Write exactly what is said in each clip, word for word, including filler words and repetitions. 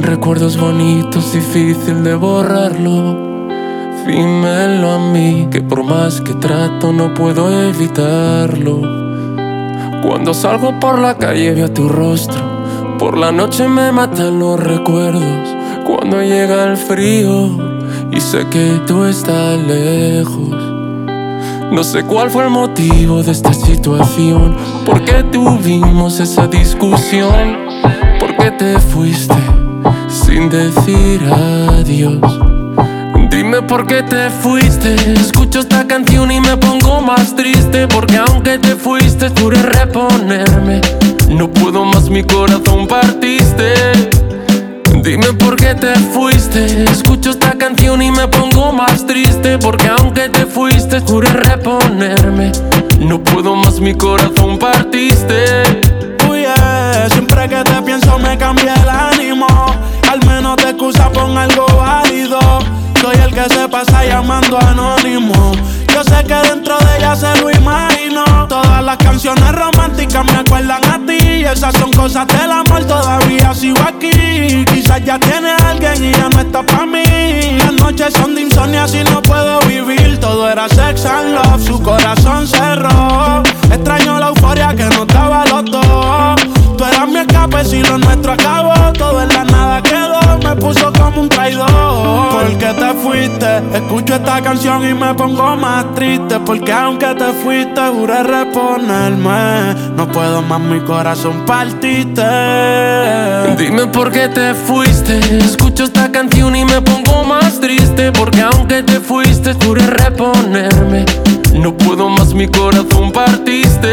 recuerdos bonitos, difícil de borrarlo. Dímelo a mí, que por más que trato no puedo evitarlo. Cuando salgo por la calle veo tu rostro, por la noche me matan los recuerdos. Cuando llega el frío y sé que tú estás lejos. No sé cuál fue el motivo de esta situación, por qué tuvimos esa discusión, por qué te fuiste sin decir adiós. Dime por qué te fuiste. Escucho esta canción y me pongo más triste, porque aunque te fuiste juré reponerme. No puedo más, mi corazón partiste. Dime por qué te fuiste. Escucho esta canción y me pongo más triste, porque aunque te fuiste juré reponerme. No puedo más, mi corazón partiste. Uy, yeah. Siempre que te pienso me cambia el ánimo. Al menos te excusa pon algo válido. Soy el que se pasa llamando anónimo. Yo sé que dentro de ella se lo imagino. Todas las canciones románticas me acuerdan a ti. Esas son cosas del amor, todavía sigo aquí. Quizás ya tiene alguien y ya no está pa' mí. Las noches son de insomnio, así no puedo vivir. Todo era sex and love, su corazón cerró. Extraño la euforia que nos daba los dos. Tú eras mi escape, si lo nuestro acabó. Todo en la nada quedó, me puso como un traidor. Porque te fuiste, escucho esta canción y me pongo más triste. Porque aunque te fuiste, juré reponerme. No puedo más, mi corazón partiste. Dime por qué te fuiste. Escucho esta canción y me pongo más triste, porque aunque te fuiste, juré reponerme. No puedo más, mi corazón partiste.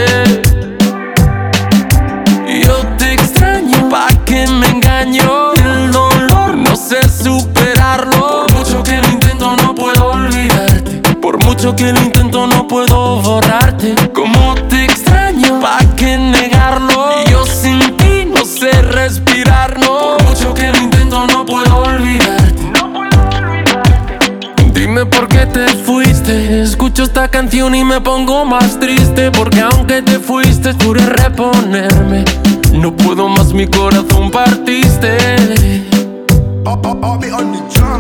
Yo te extraño, pa' que me engaño. El dolor no sé superarlo. Por mucho que lo intento no puedo olvidarte. Por mucho que lo intento no puedo borrarte. Como te extraño, pa' que negarlo. Yo sin ti no sé respirar, no. Por mucho que lo intento no puedo olvidarte. No puedo olvidarte. Dime por qué te fuiste. Escucho esta canción y me pongo más triste, porque aunque te fuiste juré reponerme. No puedo más, mi corazón partiste. I'll, I'll, I'll be on the drum.